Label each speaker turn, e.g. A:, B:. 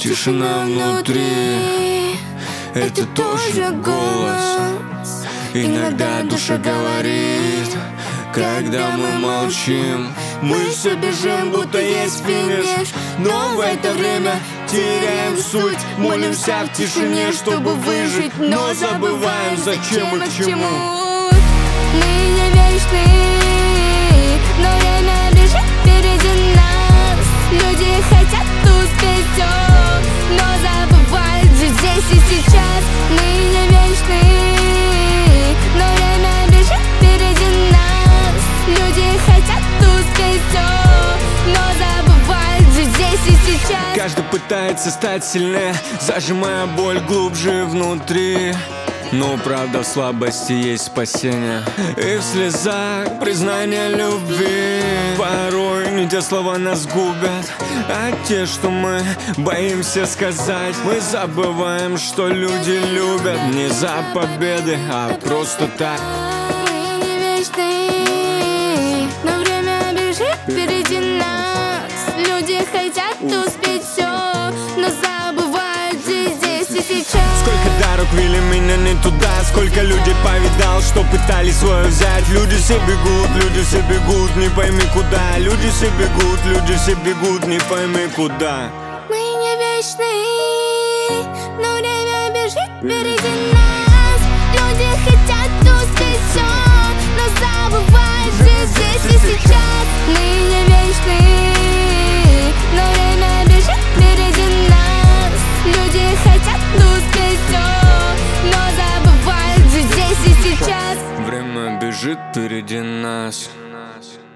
A: Тишина внутри, это тоже голос. Иногда душа говорит, когда мы молчим. Мы все бежим, будто есть финиш, но в это время теряем суть. Молимся в тишине, чтобы выжить, но забываем, зачем и к чему.
B: Мы не вечны, но время бежит впереди нас. Люди хотят успеть все, но забывают жить здесь и сейчас. Мы не вечны, но время бежит впереди нас. Люди хотят успеть все, но забывают жить здесь и сейчас.
A: Каждый пытается стать сильнее, зажимая боль глубже внутри. Но правда в слабости есть спасение, и в слезах признание любви. Порой не те слова нас губят, а те, что мы боимся сказать. Мы забываем, что люди любят не за победы, а просто так.
B: Мы не вечны, но время бежит впереди нас. Люди хотят успеть все, но забывают жить здесь и сейчас.
A: Сколько дорог вели меня не туда, сколько людей повидал, что пытались свое взять. Люди все бегут, не пойми куда. Люди все бегут, не пойми куда.
B: Мы не вечны, но время бежит впереди нас. Люди хотят успеть все, но забывают жить здесь и сейчас. Мы не вечны, но время бежит впереди нас. Люди хотят успеть все, но забывают жить здесь и сейчас.
A: Время бежит впереди нас.